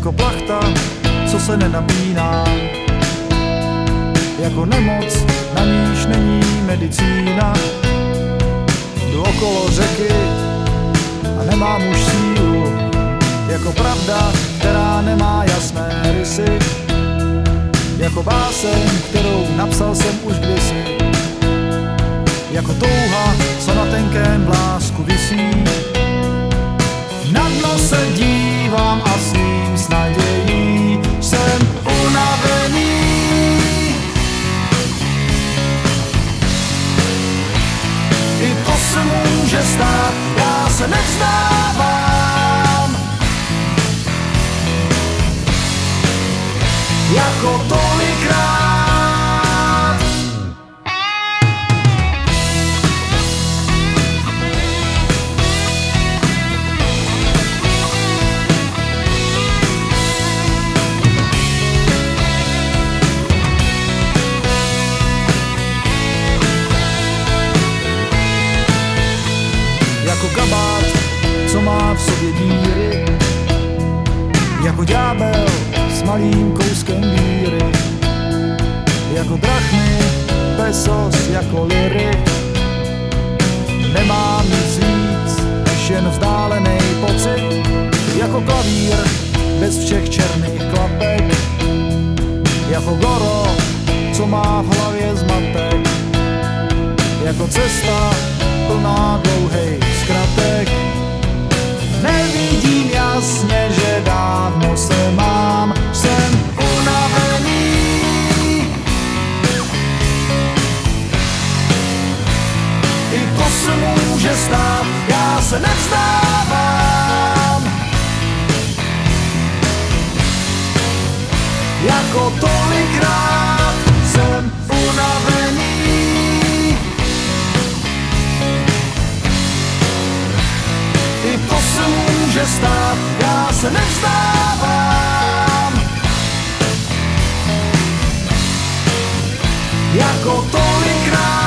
jako plachta, co se nenapíná, jako nemoc, na níž není medicína. Jdu okolo řeky a nemám už sílu, jako pravda, která nemá jasné rysy, jako báseň, kterou napsal jsem už kdysi, jako touha, co na tenkém vlásku visí. Na dno se dívám a s ním s nadějí, jsem unavený. I to se může stát, já se nevzdávám. Jako tolikrát. Jako kabát, co má v sobě díry, jako ďábel s malým kouskem víry, jako drachmy, pesos, jako liry. Nemám nic víc, než jen vzdálený pocit, jako klavír bez všech černých klapek, jako goro, co má v hlavě zmatek, jako cesta plná dlouhých zkratek. Nevidím jasně, že dávno se mám, jsem unavený. I to se může stát, já se nevzdávám. Jako tolikrát jsem unavený. I to se může stát, já se nevzdávám. Jako tolikrát.